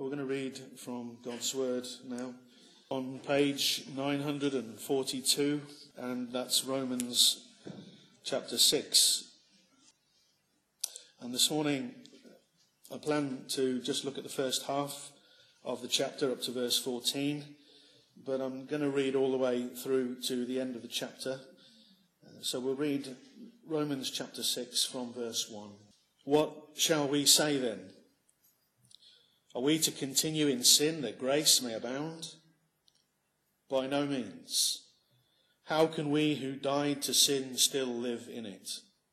We're going to read from God's Word now on page 942, and that's Romans chapter 6. And this morning I plan to just look at the first half of the chapter up to verse 14, but I'm going to read all the way through to the end of the chapter. So we'll read Romans chapter 6 from verse 1. What shall we say then? Are we to continue in sin that grace may abound? By no means. How can we who died to sin still live in it?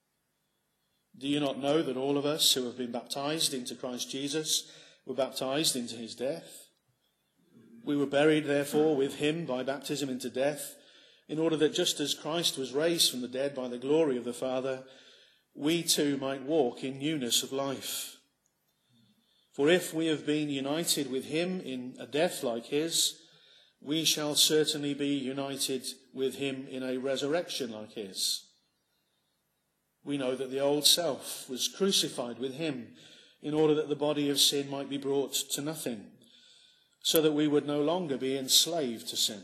Do you not know that all of us who have been baptized into Christ Jesus were baptized into his death? We were buried, therefore, with him by baptism into death, in order that just as Christ was raised from the dead by the glory of the Father, we too might walk in newness of life. For if we have been united with him in a death like his, we shall certainly be united with him in a resurrection like his. We know that the old self was crucified with him in order that the body of sin might be brought to nothing, so that we would no longer be enslaved to sin.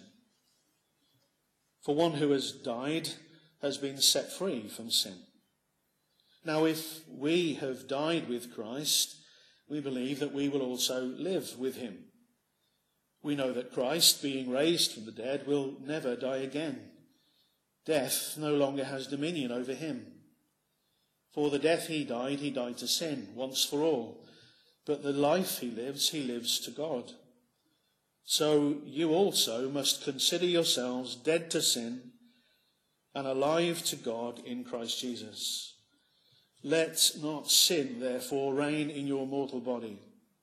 For one who has died has been set free from sin. Now if we have died with Christ, we believe that we will also live with him. We know that Christ, being raised from the dead, will never die again. Death no longer has dominion over him. For the death he died to sin once for all. But the life he lives to God. So you also must consider yourselves dead to sin and alive to God in Christ Jesus. Let not sin, therefore, reign in your mortal body,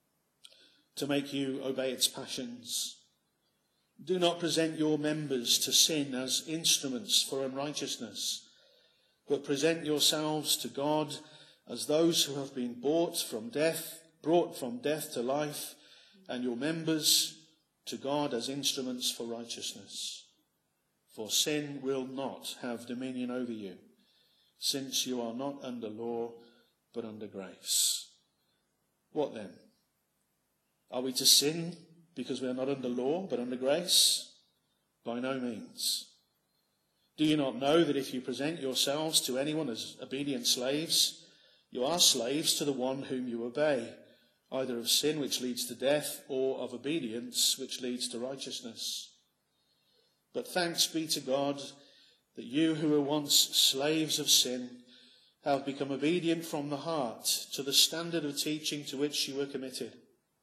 to make you obey its passions. Do not present your members to sin as instruments for unrighteousness, but present yourselves to God as those who have been brought from death to life, and your members to God as instruments for righteousness. For sin will not have dominion over you, since you are not under law, but under grace. What then? Are we to sin because we are not under law, but under grace? By no means. Do you not know that if you present yourselves to anyone as obedient slaves, you are slaves to the one whom you obey, either of sin which leads to death, or of obedience which leads to righteousness? But thanks be to God that you who were once slaves of sin have become obedient from the heart to the standard of teaching to which you were committed,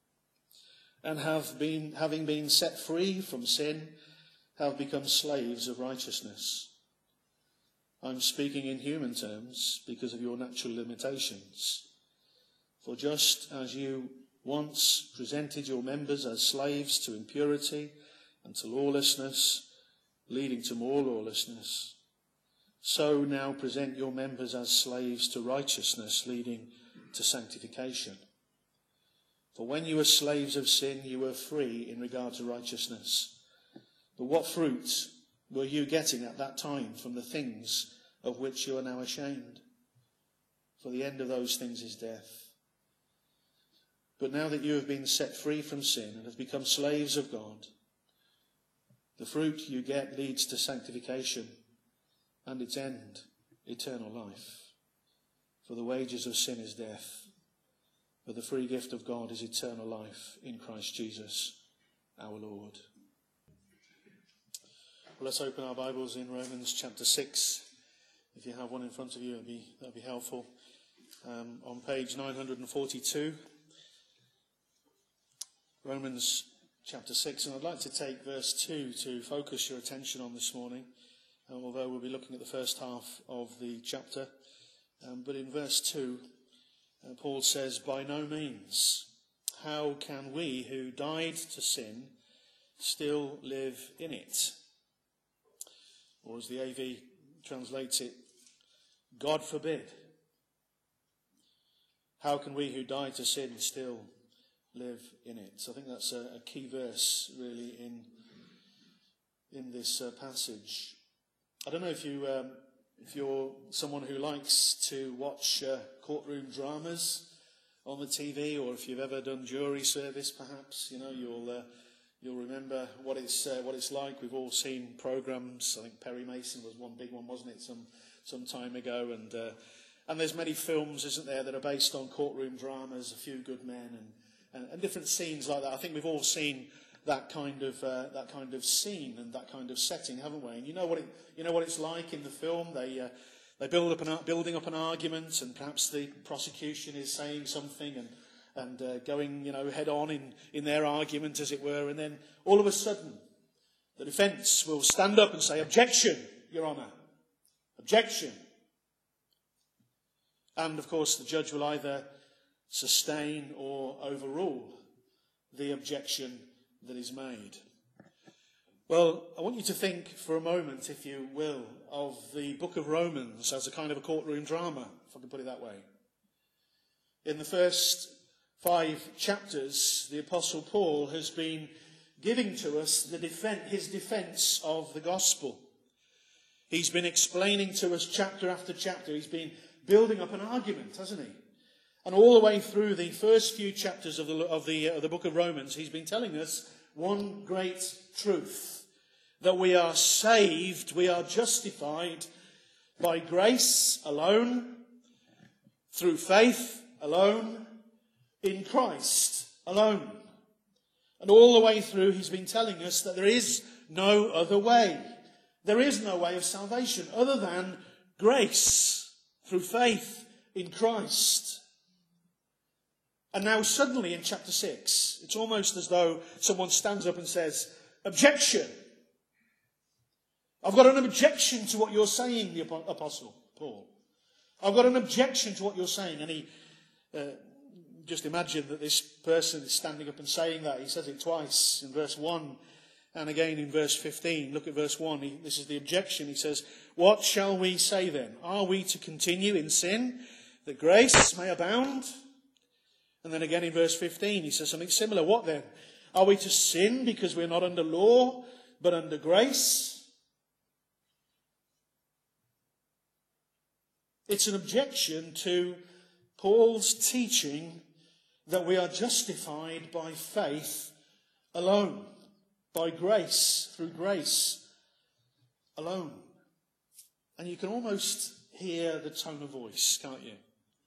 and having been set free from sin, have become slaves of righteousness. I'm speaking in human terms because of your natural limitations. For just as you once presented your members as slaves to impurity and to lawlessness, leading to more lawlessness, so now present your members as slaves to righteousness, leading to sanctification. For when you were slaves of sin, you were free in regard to righteousness. But what fruit were you getting at that time from the things of which you are now ashamed? For the end of those things is death. But now that you have been set free from sin and have become slaves of God, the fruit you get leads to sanctification, and its end, eternal life. For the wages of sin is death, but the free gift of God is eternal life in Christ Jesus, our Lord. Well, let's open our Bibles in Romans chapter 6. If you have one in front of you, that'd be helpful. On page 942, Romans chapter 6, and I'd like to take verse 2 to focus your attention on this morning, although we'll be looking at the first half of the chapter. But in verse 2, Paul says, by no means. How can we who died to sin still live in it? Or as the AV translates it, God forbid. How can we who died to sin still live in it? So I think that's a key verse really in this passage. I don't know if you're someone who likes to watch courtroom dramas on the TV, or if you've ever done jury service, perhaps, you'll remember what it's like. We've all seen programmes. I think Perry Mason was one big one, wasn't it, some time ago? And there's many films, isn't there, that are based on courtroom dramas, A Few Good Men, and different scenes like that. I think we've all seen that kind of scene and that kind of setting, haven't we? And you know what it's like in the film. They building up an argument, and perhaps the prosecution is saying something and going head on in their argument, as it were, and then all of a sudden the defence will stand up and say, "Objection, Your Honour, objection." And of course the judge will either sustain or overrule the objection that is made. Well, I want you to think for a moment, if you will, of the book of Romans as a kind of a courtroom drama, if I can put it that way. In the first 5 chapters, the Apostle Paul has been giving to us his defence of the gospel. He's been explaining to us chapter after chapter. He's been building up an argument, hasn't he? And all the way through the first few chapters of the book of Romans, he's been telling us one great truth: that we are saved, we are justified by grace alone, through faith alone, in Christ alone. And all the way through he's been telling us that there is no other way. There is no way of salvation other than grace, through faith in Christ. And now suddenly in chapter 6, it's almost as though someone stands up and says, "Objection! I've got an objection to what you're saying, the Apostle Paul. I've got an objection to what you're saying." And he, just imagine that this person is standing up and saying that. He says it twice in verse 1 and again in verse 15. Look at verse 1. This is the objection. He says, "What shall we say then? Are we to continue in sin that grace may abound?" And then again in verse 15 he says something similar. "What then? Are we to sin because we're not under law but under grace?" It's an objection to Paul's teaching that we are justified by faith alone, by grace, through grace alone. And you can almost hear the tone of voice, can't you?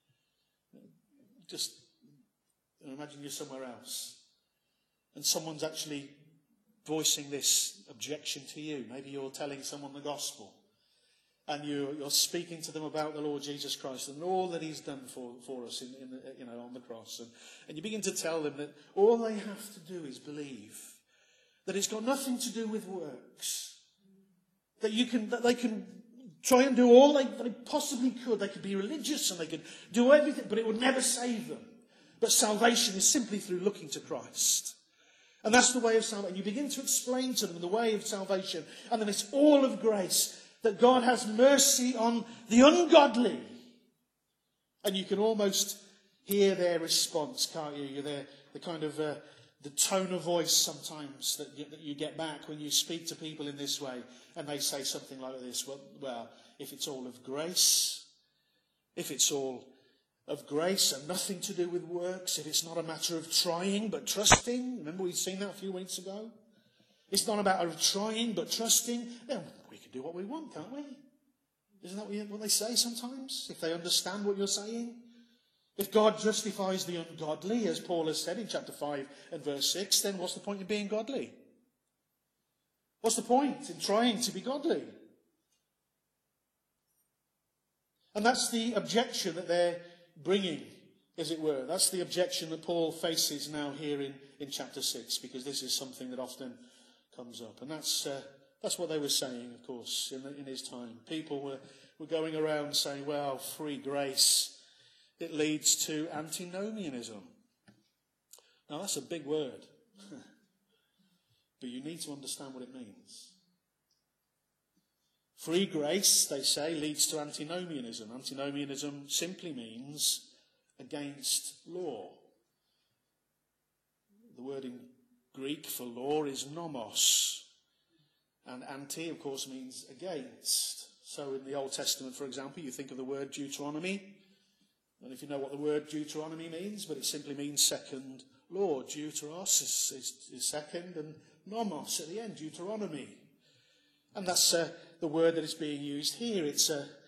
Just imagine you're somewhere else and someone's actually voicing this objection to you. Maybe you're telling someone the gospel and you're speaking to them about the Lord Jesus Christ and all that he's done for us on the cross. And you begin to tell them that all they have to do is believe, that it's got nothing to do with works, that they can try and do all they possibly could. They could be religious and they could do everything, but it would never save them. But salvation is simply through looking to Christ. And that's the way of salvation. You begin to explain to them the way of salvation. And then it's all of grace, that God has mercy on the ungodly. And you can almost hear their response, can't you? The kind of the tone of voice sometimes that you get back when you speak to people in this way. And they say something like this: well, if it's all of grace, if it's all of grace and nothing to do with works, if it's not a matter of trying but trusting. Remember we'd seen that a few weeks ago? It's not about trying but trusting. Then we can do what we want, can't we? Isn't that what they say sometimes? If they understand what you're saying? If God justifies the ungodly, as Paul has said in chapter 5 and verse 6, then what's the point in being godly? What's the point in trying to be godly? And that's the objection that they're bringing, as it were. That's the objection that Paul faces now here in chapter 6, because this is something that often comes up. And that's what they were saying, of course, in his time. People were going around saying, well, free grace, it leads to antinomianism. Now, that's a big word. But you need to understand what it means. Free grace, they say, leads to antinomianism. Antinomianism simply means against law. The word in Greek for law is nomos. And anti, of course, means against. So in the Old Testament, for example, you think of the word Deuteronomy. And if you know what the word Deuteronomy means, but it simply means second law. Deuteros is second, and nomos at the end, Deuteronomy. And that's the word that is being used here. It's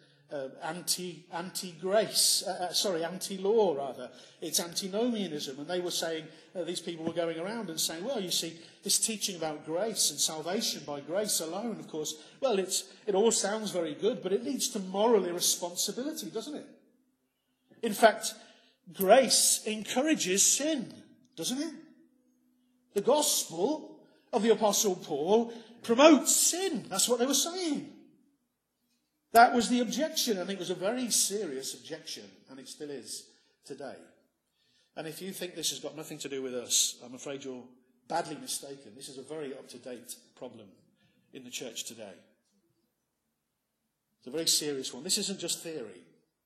anti-grace, anti-law rather. It's antinomianism. And they were saying, these people were going around and saying, well, you see, this teaching about grace and salvation by grace alone, of course, well, it all sounds very good, but it leads to moral irresponsibility, doesn't it? In fact, grace encourages sin, doesn't it? The gospel of the Apostle Paul promotes sin. That's what they were saying. That was the objection, and it was a very serious objection, and it still is today. And if you think this has got nothing to do with us, I'm afraid you're badly mistaken. This is a very up-to-date problem in the church today. It's a very serious one. This isn't just theory.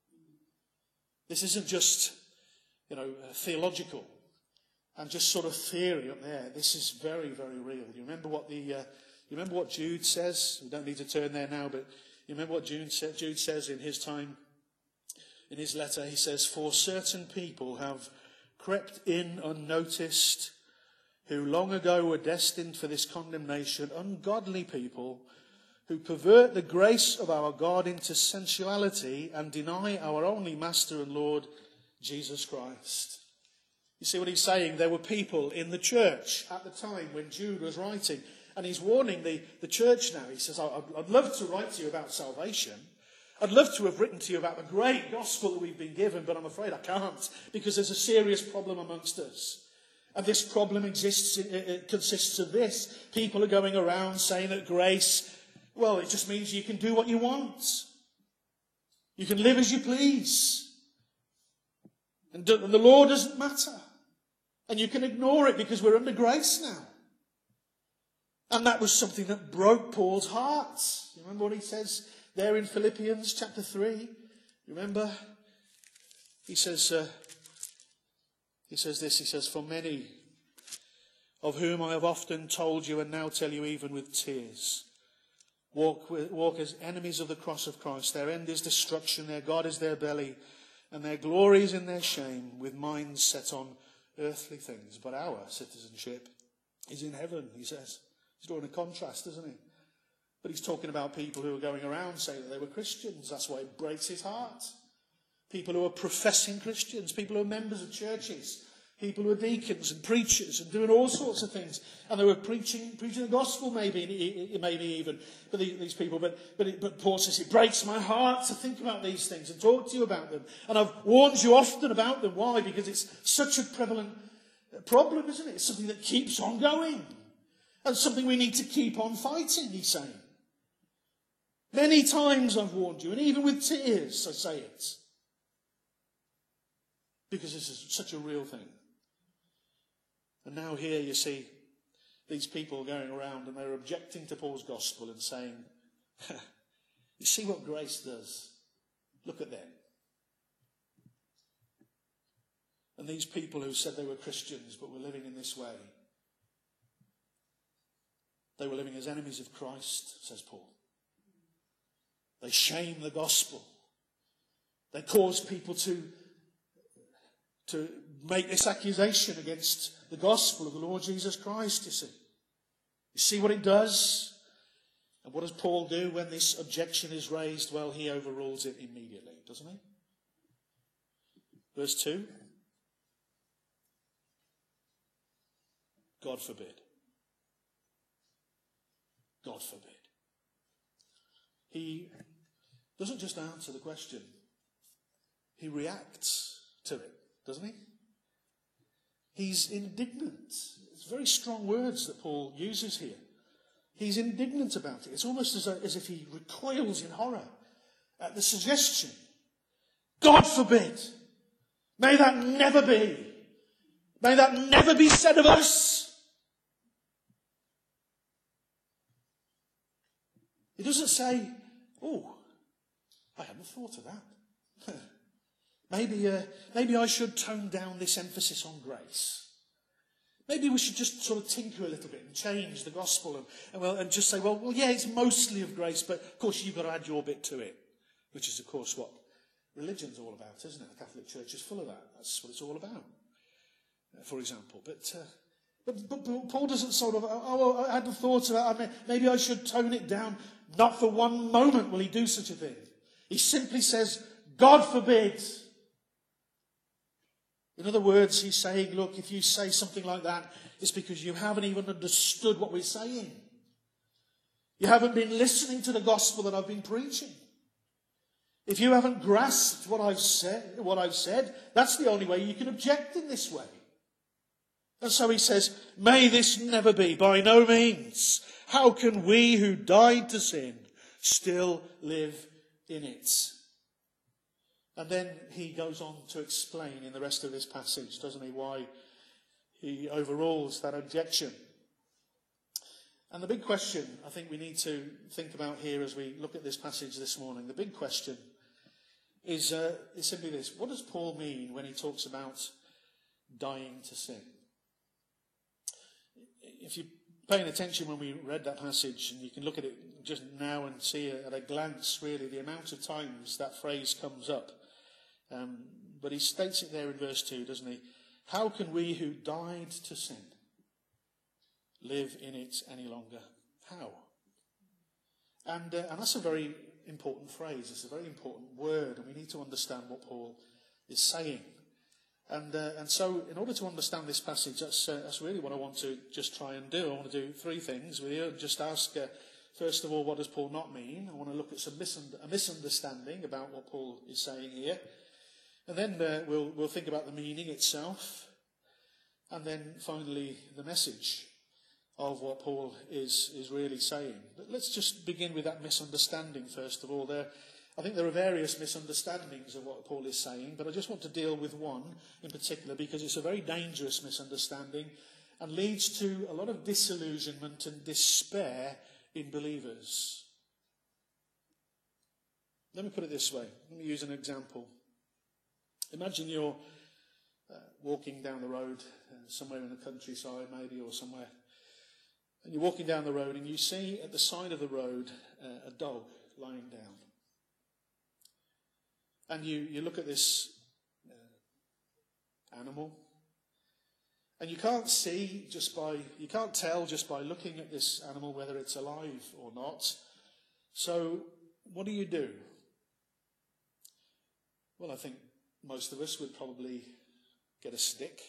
This isn't just, theological and just sort of theory up there. This is very, very real. You remember what Jude says? We don't need to turn there now, but you remember what Jude says in his time, in his letter? He says, "For certain people have crept in unnoticed, who long ago were destined for this condemnation, ungodly people who pervert the grace of our God into sensuality and deny our only Master and Lord, Jesus Christ." You see what he's saying? There were people in the church at the time when Jude was writing, and he's warning the church now. He says, I'd love to write to you about salvation. I'd love to have written to you about the great gospel that we've been given, but I'm afraid I can't, because there's a serious problem amongst us. And this problem it consists of this. People are going around saying that grace, well, it just means you can do what you want. You can live as you please. And the law doesn't matter. And you can ignore it because we're under grace now. And that was something that broke Paul's heart. You remember what he says there in Philippians chapter 3? Remember? He says this, he says, "For many of whom I have often told you and now tell you even with tears, walk as enemies of the cross of Christ. Their end is destruction, their God is their belly, and their glory is in their shame, with minds set on earthly things. But our citizenship is in heaven," he says. He's drawing a contrast, isn't he? But he's talking about people who are going around saying that they were Christians. That's why it breaks his heart. People who are professing Christians, people who are members of churches, people who are deacons and preachers and doing all sorts of things. And they were preaching the gospel maybe even, but these people. But Paul says, it breaks my heart to think about these things and talk to you about them. And I've warned you often about them. Why? Because it's such a prevalent problem, isn't it? It's something that keeps on going. And something we need to keep on fighting, he's saying. Many times I've warned you, and even with tears I say it. Because this is such a real thing. And now here you see these people going around and they're objecting to Paul's gospel and saying, you see what grace does? Look at them. And these people who said they were Christians but were living in this way, they were living as enemies of Christ, says Paul. They shame the gospel. They cause people to make this accusation against the gospel of the Lord Jesus Christ, you see. You see what it does? And what does Paul do when this objection is raised? Well, he overrules it immediately, doesn't he? Verse 2. God forbid. God forbid. He doesn't just answer the question. He reacts to it, doesn't he? He's indignant. It's very strong words that Paul uses here. He's indignant about it. It's almost as if he recoils in horror at the suggestion. God forbid. May that never be. May that never be said of us. He doesn't say, oh, I hadn't thought of that. Maybe I should tone down this emphasis on grace. Maybe we should just sort of tinker a little bit and change the gospel and just say, well, yeah, it's mostly of grace, but of course you've got to add your bit to it, which is, of course, what religion's all about, isn't it? The Catholic Church is full of that. That's what it's all about, for example. But Paul doesn't sort of, I had the thoughts about, maybe I should tone it down. Not for one moment will he do such a thing. He simply says, God forbid. In other words, he's saying, look, if you say something like that, it's because you haven't even understood what we're saying. You haven't been listening to the gospel that I've been preaching. If you haven't grasped what I've said, that's the only way you can object in this way. And so he says, may this never be, by no means. How can we who died to sin still live in it? And then he goes on to explain in the rest of this passage, doesn't he, why he overrules that objection. And the big question I think we need to think about here as we look at this passage this morning, the big question is simply this. What does Paul mean when he talks about dying to sin? If you're paying attention when we read that passage, and you can look at it just now and see at a glance, really, the amount of times that phrase comes up. But he states it there in verse 2, doesn't he? How can we who died to sin live in it any longer? How? And that's a very important phrase. It's a very important word, and we need to understand what Paul is saying. And so, in order to understand this passage, that's really what I want to just try and do. I want to do three things with you. Just ask, first of all, what does Paul not mean? I want to look at a misunderstanding about what Paul is saying here. And then we'll think about the meaning itself. And then finally, the message of what Paul is really saying. But let's just begin with that misunderstanding, first of all. I think there are various misunderstandings of what Paul is saying, but I just want to deal with one in particular because it's a very dangerous misunderstanding and leads to a lot of disillusionment and despair in believers. Let me put it this way. Let me use an example. Imagine you're walking down the road somewhere in the countryside maybe or somewhere, and you're walking down the road and you see at the side of the road a dog lying down. And you look at this animal, and you can't tell just by looking at this animal whether it's alive or not. So what do? Well, I think most of us would probably get a stick,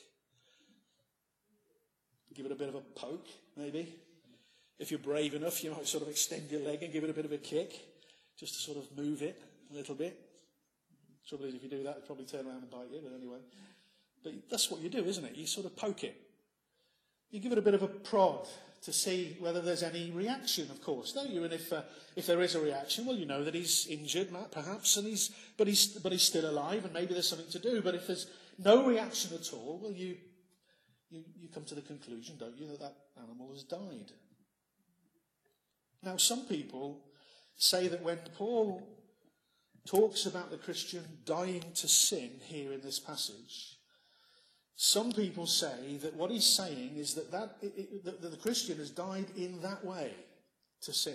give it a bit of a poke, maybe. If you're brave enough, you might sort of extend your leg and give it a bit of a kick, just to sort of move it a little bit. Trouble is, if you do that, it'll probably turn around and bite you, but anyway. But that's what you do, isn't it? You sort of poke it. You give it a bit of a prod to see whether there's any reaction, of course, don't you? And if there is a reaction, well, you know that he's injured, perhaps, but he's still alive, and maybe there's something to do. But if there's no reaction at all, well, you come to the conclusion, don't you, that animal has died. Now, some people say that when Paul talks about the Christian dying to sin here in this passage, some people say that what he's saying is that the Christian has died in that way to sin.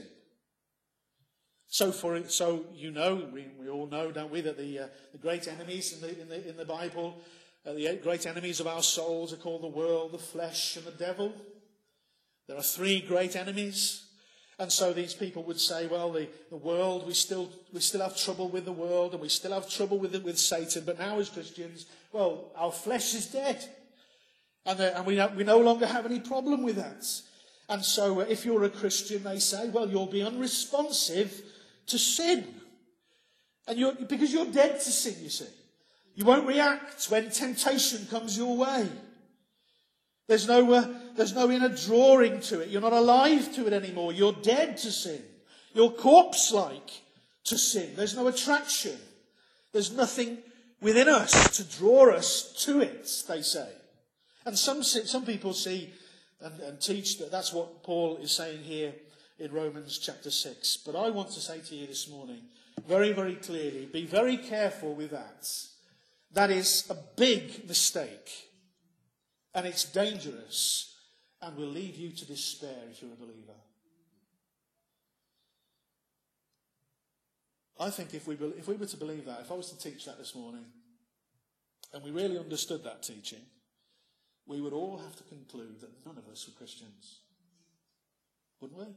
So you know, we all know, don't we, that the great enemies in the Bible, the great enemies of our souls are called the world, the flesh, and the devil. There are three great enemies. And so these people would say, well, the world, we still have trouble with the world, and we still have trouble with Satan. But now as Christians, well, our flesh is dead. And we no longer have any problem with that. And so if you're a Christian, they say, well, you'll be unresponsive to sin. And because you're dead to sin, you see. You won't react when temptation comes your way. There's no inner drawing to it. You're not alive to it anymore. You're dead to sin. You're corpse-like to sin. There's no attraction. There's nothing within us to draw us to it, they say. And some people see and teach that that's what Paul is saying here in Romans chapter 6. But I want to say to you this morning, very, very clearly, be very careful with that. That is a big mistake. And it's dangerous and will lead you to despair if you're a believer. I think if we were to believe that, if I was to teach that this morning, and we really understood that teaching, we would all have to conclude that none of us were Christians. Wouldn't we?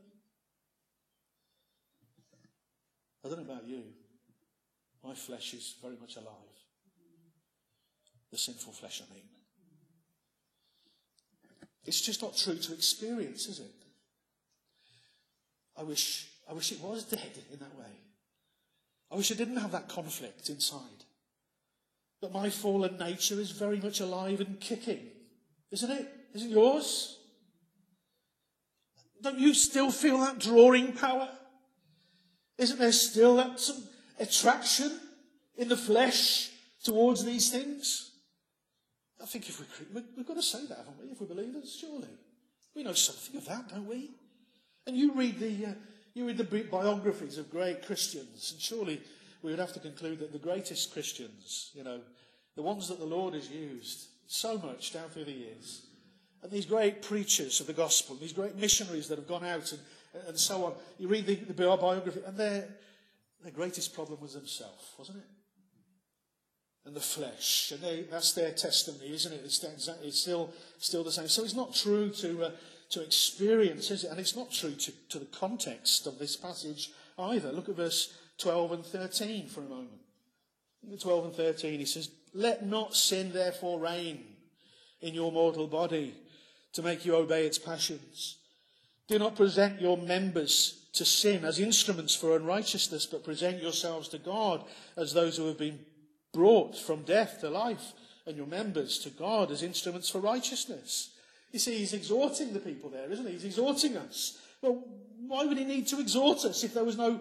I don't know about you. My flesh is very much alive. The sinful flesh, I mean. It's just not true to experience, is it? I wish it was dead in that way. I wish I didn't have that conflict inside. But my fallen nature is very much alive and kicking. Isn't it? Isn't yours? Don't you still feel that drawing power? Isn't there still that some attraction in the flesh towards these things? I think we've got to say that, haven't we? If we're believers, surely. We know something of that, don't we? And you read the biographies of great Christians, and surely we would have to conclude that the greatest Christians, the ones that the Lord has used so much down through the years, and these great preachers of the gospel, these great missionaries that have gone out and so on, you read the biography, and their greatest problem was themselves, wasn't it? And the flesh, and that's their testimony, isn't it? It's still the same. So it's not true to experience, is it? And it's not true to the context of this passage either. Look at verse 12 and 13 for a moment. In 12 and 13 he says, "Let not sin therefore reign in your mortal body to make you obey its passions. Do not present your members to sin as instruments for unrighteousness, but present yourselves to God as those who have been brought from death to life, and your members to God as instruments for righteousness." You see, he's exhorting the people there, isn't he? He's exhorting us. Well, why would he need to exhort us if there was no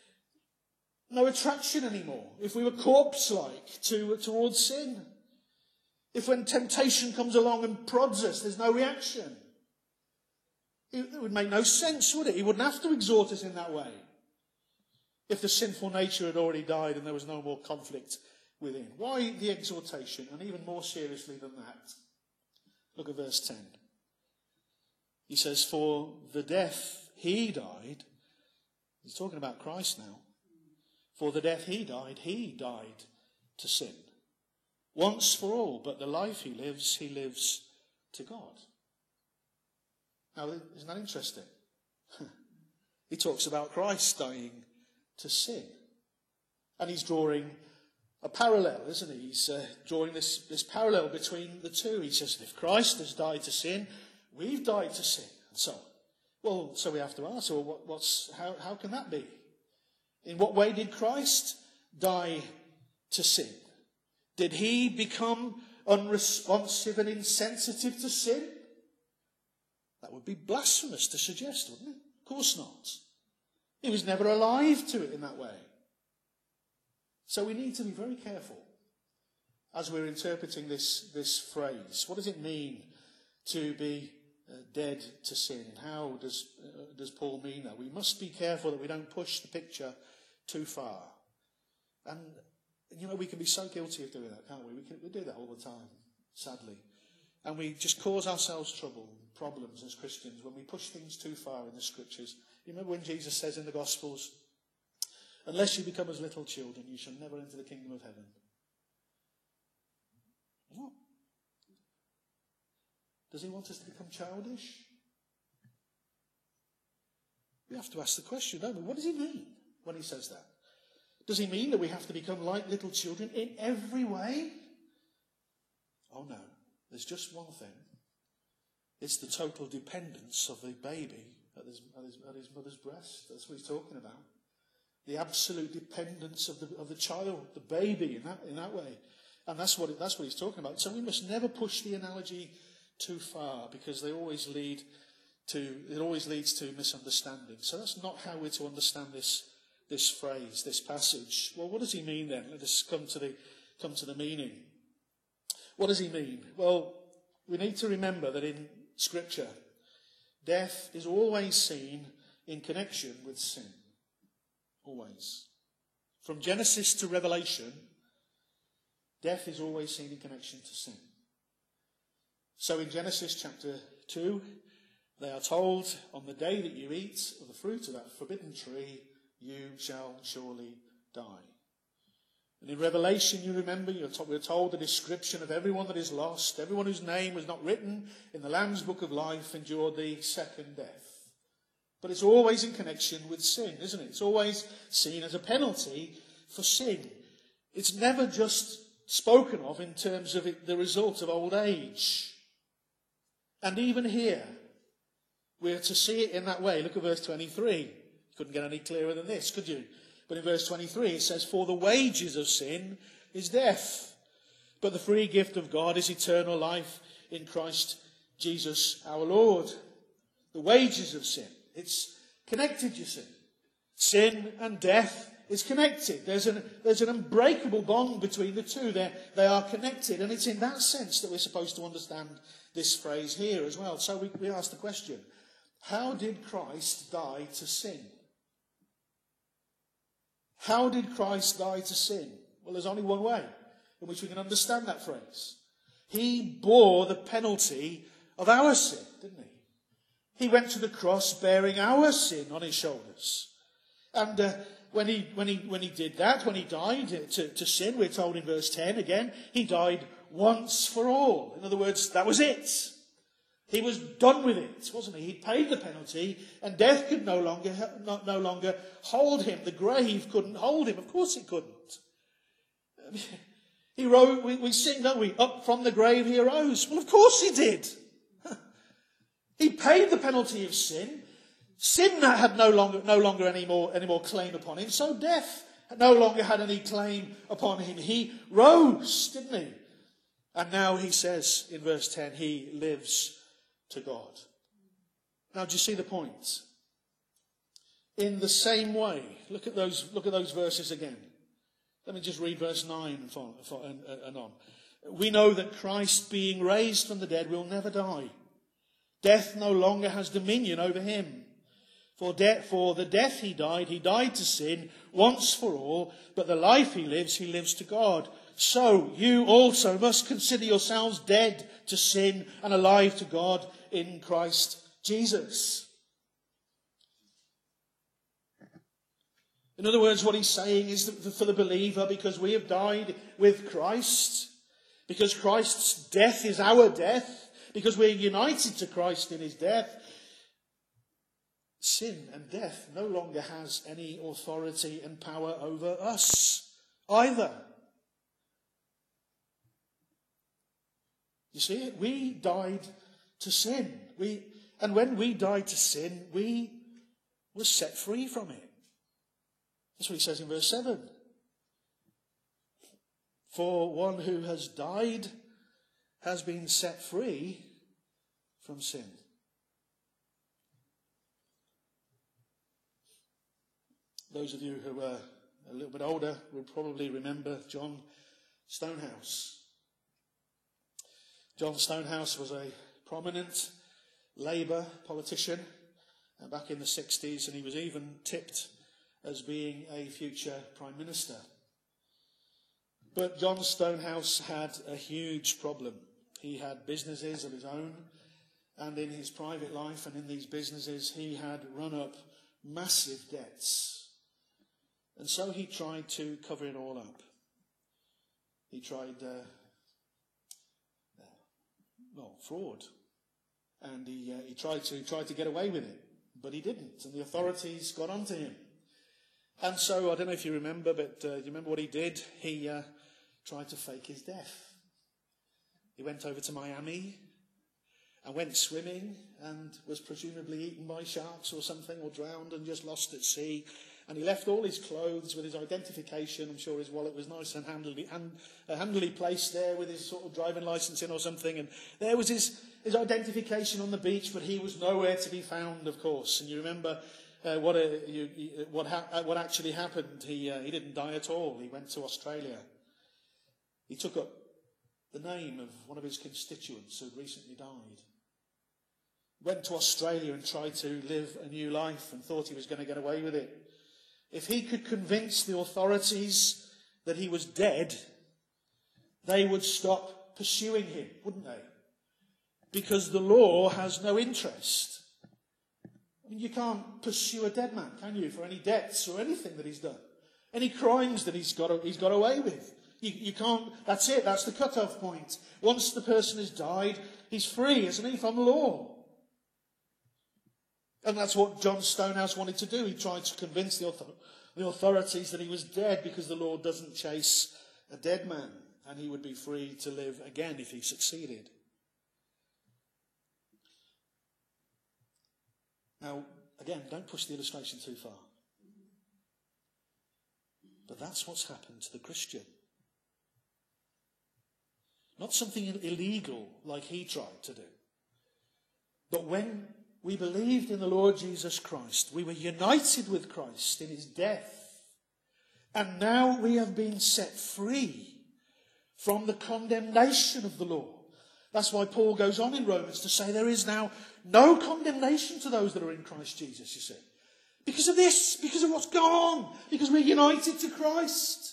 attraction anymore? If we were corpse-like towards sin? If when temptation comes along and prods us, there's no reaction? It would make no sense, would it? He wouldn't have to exhort us in that way. If the sinful nature had already died and there was no more conflict within. Why the exhortation? And even more seriously than that, look at verse 10. He says, "For the death he died," he's talking about Christ now. "For the death he died to sin. Once for all, but the life he lives to God." Now, isn't that interesting? He talks about Christ dying to sin. And he's drawing a parallel, isn't he? He's drawing this parallel between the two. He says, if Christ has died to sin, we've died to sin, and so on. Well, so we have to ask, well, how can that be? In what way did Christ die to sin? Did he become unresponsive and insensitive to sin? That would be blasphemous to suggest, wouldn't it? Of course not. He was never alive to it in that way. So we need to be very careful as we're interpreting this phrase. What does it mean to be dead to sin? And how does Paul mean that? We must be careful that we don't push the picture too far. And, we can be so guilty of doing that, can't we? We do that all the time, sadly. And we just cause ourselves trouble, problems as Christians when we push things too far in the Scriptures. You remember when Jesus says in the Gospels, "Unless you become as little children, you shall never enter the kingdom of heaven." What? Does he want us to become childish? We have to ask the question, don't we? What does he mean when he says that? Does he mean that we have to become like little children in every way? Oh no, there's just one thing. It's the total dependence of the baby at his mother's breast. That's what he's talking about. The absolute dependence of the child, the baby, in that way. And that's what he's talking about. So we must never push the analogy too far, because it always leads to misunderstanding. So that's not how we're to understand this phrase, this passage. Well, what does he mean then? Let us come to the meaning. What does he mean? Well, we need to remember that in Scripture, death is always seen in connection with sin. Always. From Genesis to Revelation, death is always seen in connection to sin. So in Genesis chapter 2, they are told, "On the day that you eat of the fruit of that forbidden tree, you shall surely die. And in Revelation, you remember, we're told the description of everyone that is lost, everyone whose name was not written in the Lamb's book of life endured the second death. But it's always in connection with sin, isn't it? It's always seen as a penalty for sin. It's never just spoken of in terms of the result of old age. And even here, we're to see it in that way. Look at verse 23. You couldn't get any clearer than this, could you? But in verse 23 it says, "For the wages of sin is death, but the free gift of God is eternal life in Christ Jesus our Lord." The wages of sin. It's connected, you see. Sin and death is connected. There's an unbreakable bond between the two. They are connected. And it's in that sense that we're supposed to understand this phrase here as well. So we ask the question, how did Christ die to sin? How did Christ die to sin? Well, there's only one way in which we can understand that phrase. He bore the penalty of our sin, didn't he? He went to the cross bearing our sin on his shoulders. And when he did that, when he died to sin, we're told in verse 10 again, he died once for all. In other words, that was it. He was done with it, wasn't he? He'd paid the penalty, and death could no longer hold him. The grave couldn't hold him. Of course it couldn't. He rose. We sing, don't we? Up from the grave he arose. Well, of course he did. He paid the penalty of sin. Sin had no longer any more claim upon him. So death no longer had any claim upon him. He rose, didn't he? And now he says in verse 10, he lives to God. Now, do you see the point? In the same way, look at those verses again. Let me just read verse 9 and on. We know that Christ, being raised from the dead, will never die. Death no longer has dominion over him. For the death he died to sin once for all, but the life he lives to God. So you also must consider yourselves dead to sin and alive to God in Christ Jesus. In other words, what he's saying is that for the believer, because we have died with Christ, because Christ's death is our death, because we're united to Christ in his death, sin and death no longer has any authority and power over us either. You see it? We died to sin. And when we died to sin, we were set free from it. That's what he says in verse 7. For one who has died has been set free from sin. Those of you who are a little bit older will probably remember John Stonehouse. John Stonehouse was a prominent Labour politician back in the 60s, and he was even tipped as being a future Prime Minister. But John Stonehouse had a huge problem. He had businesses of his own, and in his private life and in these businesses he had run up massive debts. And so he tried to cover it all up. He tried fraud. And he tried to get away with it, but he didn't, and the authorities got onto him. And so, I don't know if you remember, but do you remember what he did? He tried to fake his death. He went over to Miami and went swimming and was presumably eaten by sharks or something, or drowned and just lost at sea. And he left all his clothes with his identification. I'm sure his wallet was nice and handily placed there with his sort of driving licence in or something. And there was his identification on the beach, but he was nowhere to be found, of course. And you remember what actually happened. He didn't die at all. He went to Australia. He took up the name of one of his constituents who had recently died. Went to Australia and tried to live a new life and thought he was going to get away with it. If he could convince the authorities that he was dead, they would stop pursuing him, wouldn't they? Because the law has no interest. I mean, you can't pursue a dead man, can you, for any debts or anything that he's done? Any crimes that he's got away with. You can't, that's it, that's the cut-off point. Once the person has died, he's free, isn't he, from the law? And that's what John Stonehouse wanted to do. He tried to convince the authorities that he was dead because the law doesn't chase a dead man, and he would be free to live again if he succeeded. Now, again, don't push the illustration too far. But that's what's happened to the Christian. Not something illegal like he tried to do. But when we believed in the Lord Jesus Christ, we were united with Christ in his death. And now we have been set free from the condemnation of the law. That's why Paul goes on in Romans to say there is now no condemnation to those that are in Christ Jesus, you see. Because of this, because of what's gone on, because we're united to Christ.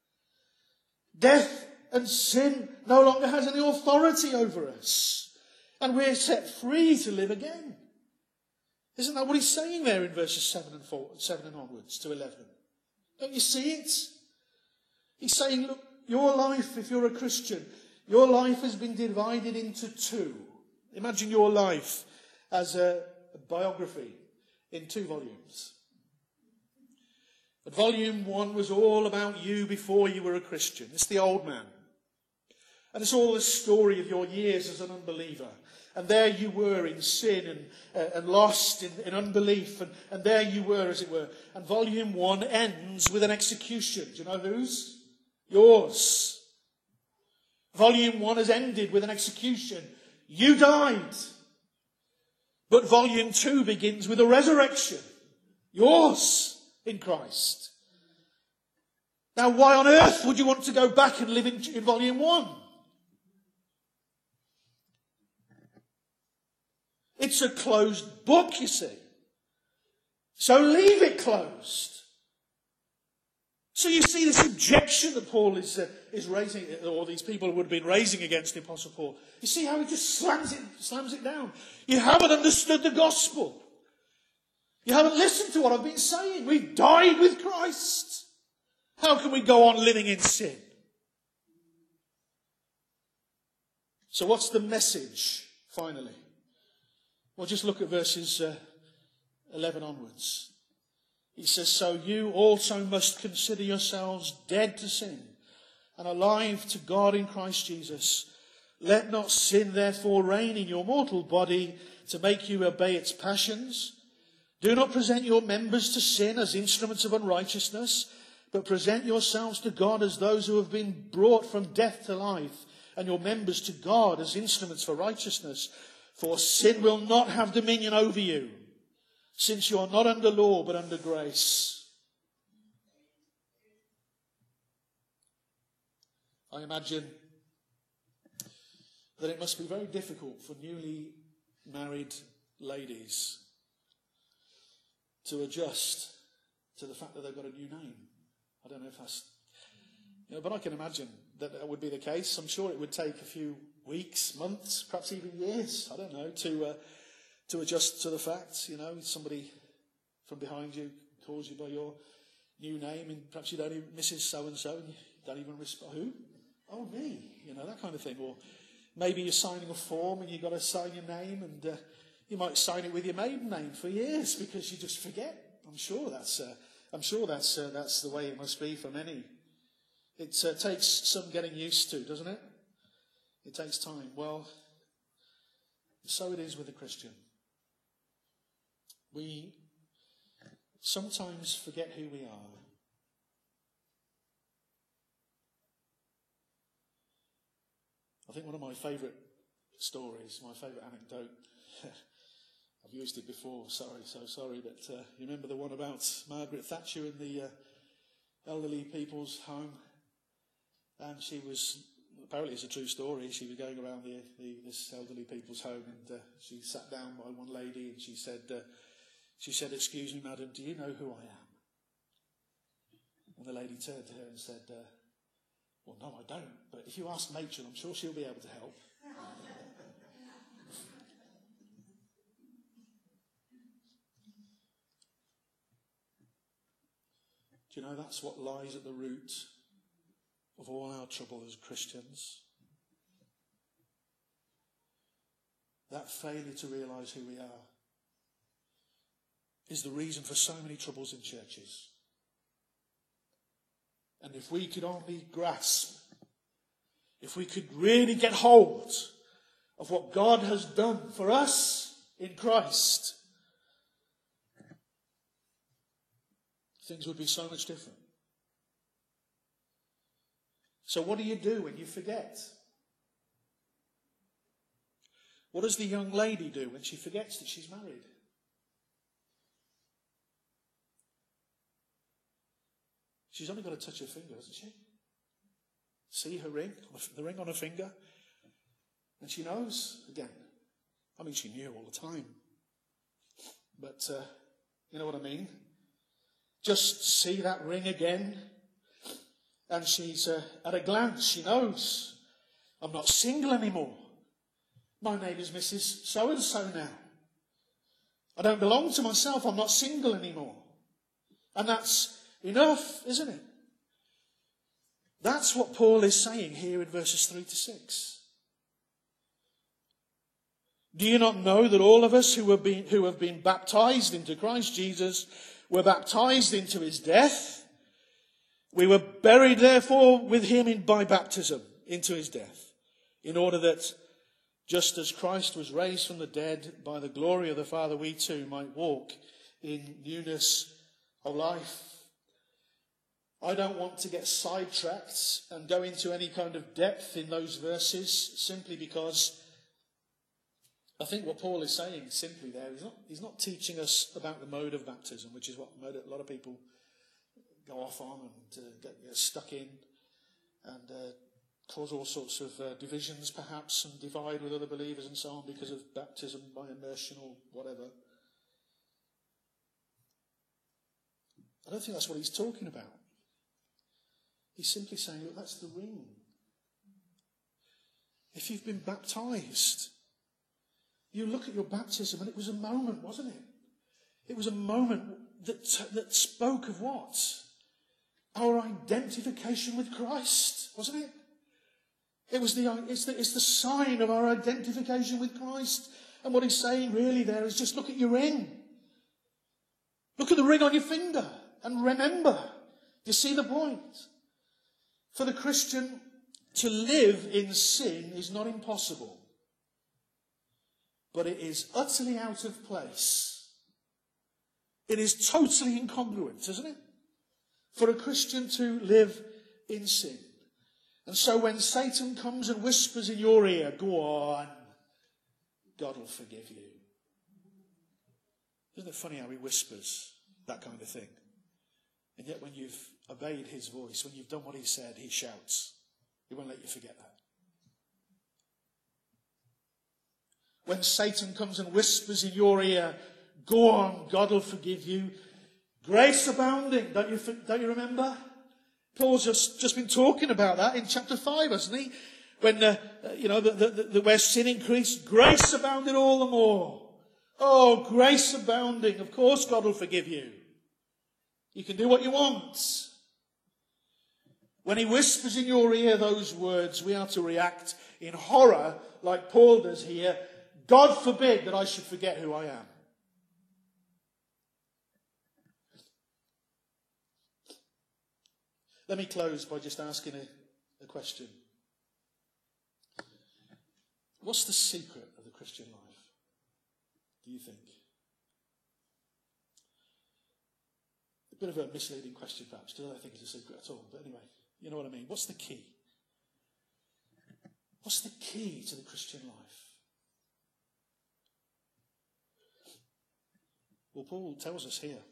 Death and sin no longer has any authority over us. And we're set free to live again. Isn't that what he's saying there in verses 7 and onwards to 11? Don't you see it? He's saying, look, your life, if you're a Christian, your life has been divided into two. Imagine your life as a biography in 2 volumes. But volume 1 was all about you before you were a Christian. It's the old man. And it's all the story of your years as an unbeliever. And there you were in sin and lost in unbelief. And there you were, as it were. And volume 1 ends with an execution. Do you know whose? Yours. Volume 1 has ended with an execution. You died. But volume 2 begins with a resurrection. Yours in Christ. Now, why on earth would you want to go back and live in volume 1? It's a closed book, you see. So leave it closed. So you see this objection that Paul is raising, or these people would have been raising against the Apostle Paul. You see how he just slams it down. You haven't understood the gospel. You haven't listened to what I've been saying. We've died with Christ. How can we go on living in sin? So what's the message, finally? Well, just look at verses 11 onwards. He says, so you also must consider yourselves dead to sin and alive to God in Christ Jesus. Let not sin therefore reign in your mortal body to make you obey its passions. Do not present your members to sin as instruments of unrighteousness, but present yourselves to God as those who have been brought from death to life, and your members to God as instruments for righteousness. For sin will not have dominion over you, since you are not under law but under grace. I imagine that it must be very difficult for newly married ladies to adjust to the fact that they've got a new name. I don't know if that's... but I can imagine that would be the case. I'm sure it would take a few weeks, months, perhaps even years, I don't know, to adjust to the fact, somebody from behind you calls you by your new name, and perhaps you don't even, Mrs. So-and-so, and you don't even respond. Who? Oh, me. That kind of thing. Or maybe you're signing a form and you've got to sign your name, and you might sign it with your maiden name for years because you just forget. I'm sure that's the way it must be for many. It takes some getting used to, doesn't it? It takes time. Well, so it is with the Christian. We sometimes forget who we are. I think one of my favourite stories, my favourite anecdote, I've used it before, so sorry, but you remember the one about Margaret Thatcher in the elderly people's home? And she was, apparently it's a true story, she was going around this elderly people's home, and she sat down by one lady and she said, "Excuse me, madam, do you know who I am?" And the lady turned to her and said, "Well, no, I don't, but if you ask Matron, I'm sure she'll be able to help." Do you know that's what lies at the root of all our trouble as Christians? That failure to realise who we are is the reason for so many troubles in churches. And if we could only grasp, if we could really get hold of what God has done for us in Christ, things would be so much different. So what do you do when you forget? What does the young lady do when she forgets that she's married? She's only got to touch her finger, hasn't she? See her ring, the ring on her finger, and she knows again. I mean, she knew all the time. But you know what I mean? Just see that ring again, and she's at a glance, she knows, I'm not single anymore. My name is Mrs. So-and-so now. I don't belong to myself. I'm not single anymore. And that's enough, isn't it? That's what Paul is saying here in verses 3 to 6. Do you not know that all of us who have been baptized into Christ Jesus were baptized into his death? We were buried, therefore, with him by baptism into his death, in order that just as Christ was raised from the dead by the glory of the Father, we too might walk in newness of life. I don't want to get sidetracked and go into any kind of depth in those verses simply because I think what Paul is saying simply there, he's not teaching us about the mode of baptism, which is what a lot of people go off on and get stuck in and cause all sorts of divisions perhaps and divide with other believers and so on because of baptism by immersion or whatever. I don't think that's what he's talking about. He's simply saying, look, that's the ring. If you've been baptized, you look at your baptism and it was a moment, wasn't it? It was a moment that spoke of what? Our identification with Christ, wasn't it? It's the sign of our identification with Christ. And what he's saying really there is just look at your ring. Look at the ring on your finger and remember. You see the point? For the Christian to live in sin is not impossible. But it is utterly out of place. It is totally incongruent, isn't it? For a Christian to live in sin. And so when Satan comes and whispers in your ear, go on, God will forgive you. Isn't it funny how he whispers that kind of thing? And yet when you've obeyed his voice, when you've done what he said, he shouts. He won't let you forget that. When Satan comes and whispers in your ear, go on, God will forgive you. Grace abounding, don't you remember? Paul's just been talking about that in chapter 5, hasn't he? When, where sin increased, grace abounded all the more. Oh, grace abounding. Of course God will forgive you. You can do what you want. When he whispers in your ear those words, we are to react in horror like Paul does here. God forbid that I should forget who I am. Let me close by just asking a question. What's the secret of the Christian life, do you think? A bit of a misleading question, perhaps, because I don't think it's a secret at all. But anyway, you know what I mean. What's the key? What's the key to the Christian life? Well, Paul tells us here.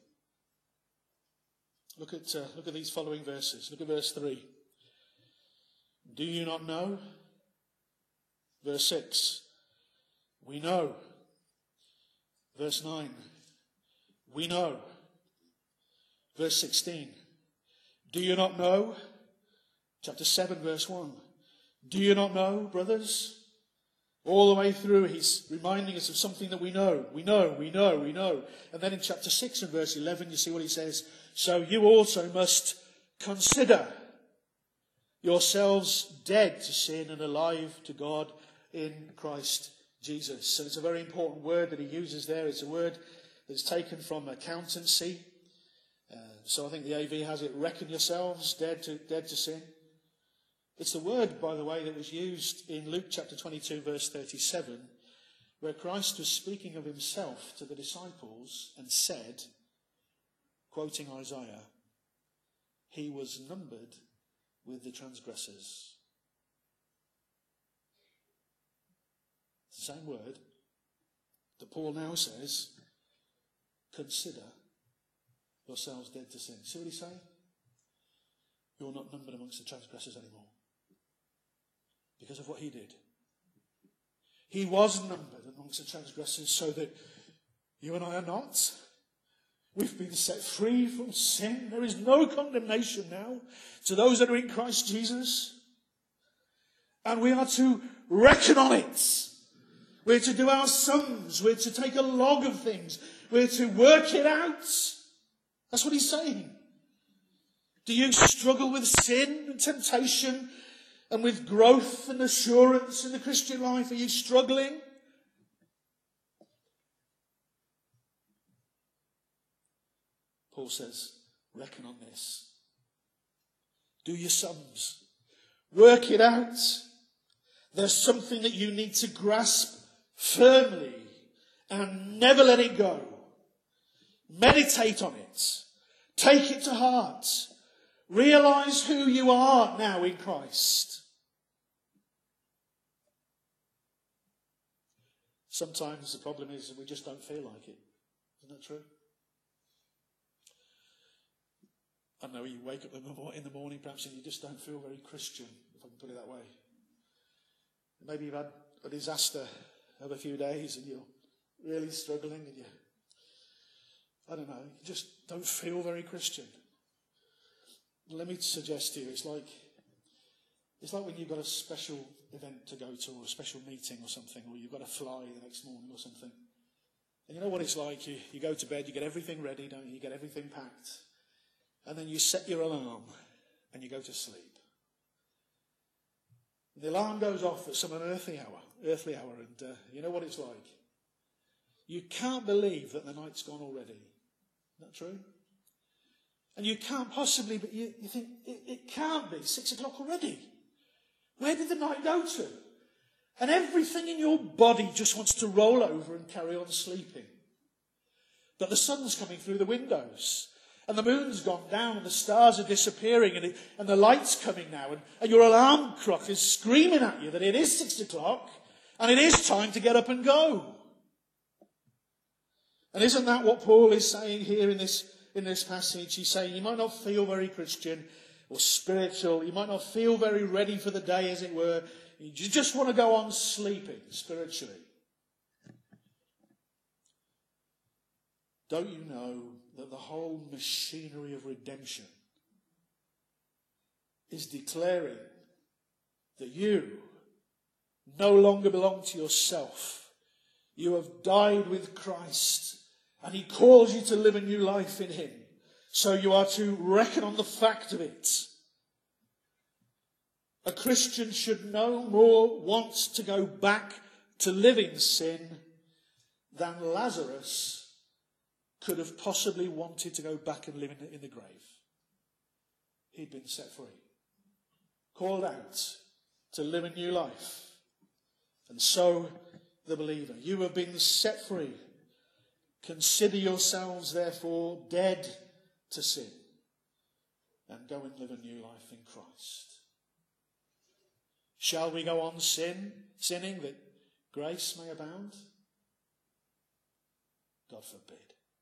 Look at these following verses. Look at verse 3. Do you not know? Verse 6. We know. Verse 9. We know. Verse 16. Do you not know? Chapter 7, verse 1. Do you not know, brothers, All the way through, he's reminding us of something that we know. We know. And then in chapter 6 and verse 11, you see what he says. So you also must consider yourselves dead to sin and alive to God in Christ Jesus. And it's a very important word that he uses there. It's a word that's taken from accountancy. So I think the AV has it, reckon yourselves dead to sin. It's the word, by the way, that was used in Luke chapter 22, verse 37, where Christ was speaking of himself to the disciples and said, quoting Isaiah, he was numbered with the transgressors. It's the same word that Paul now says, consider yourselves dead to sin. See what he's saying? You're not numbered amongst the transgressors anymore. Because of what he did. He was numbered amongst the transgressors so that you and I are not. We've been set free from sin. There is no condemnation now to those that are in Christ Jesus. And we are to reckon on it. We're to do our sums. We're to take a log of things. We're to work it out. That's what he's saying. Do you struggle with sin and temptation and with growth and assurance in the Christian life? Are you struggling? Paul says, reckon on this. Do your sums. Work it out. There's something that you need to grasp firmly and never let it go. Meditate on it. Take it to heart. Realize who you are now in Christ. Sometimes the problem is that we just don't feel like it. Isn't that true? I know you wake up in the morning perhaps and you just don't feel very Christian, if I can put it that way. Maybe you've had a disaster of a few days and you're really struggling and you just don't feel very Christian. Let me suggest to you, it's like when you've got a special event to go to or a special meeting or something, or you've got to fly the next morning or something. And you know what it's like? You go to bed, you get everything ready, don't you? You get everything packed. And then you set your alarm and you go to sleep. And the alarm goes off at some earthly hour, and you know what it's like? You can't believe that the night's gone already. Isn't that true? And you can't possibly, but you think, it can't be 6 o'clock already. Where did the night go to? And everything in your body just wants to roll over and carry on sleeping. But the sun's coming through the windows. And the moon's gone down and the stars are disappearing and the light's coming now. And your alarm clock is screaming at you that it is 6 o'clock and it is time to get up and go. And isn't that what Paul is saying here in this passage? He's saying you might not feel very Christian or spiritual. You might not feel very ready for the day, as it were. You just want to go on sleeping spiritually. Don't you know that the whole machinery of redemption is declaring that you no longer belong to yourself. You have died with Christ and he calls you to live a new life in him. So you are to reckon on the fact of it. A Christian should no more want to go back to living sin than Lazarus could have possibly wanted to go back and live in the grave. He'd been set free, called out to live a new life. And so the believer, you have been set free. Consider yourselves therefore dead to sin and go and live a new life in Christ. Shall we go on sinning that grace may abound? God forbid.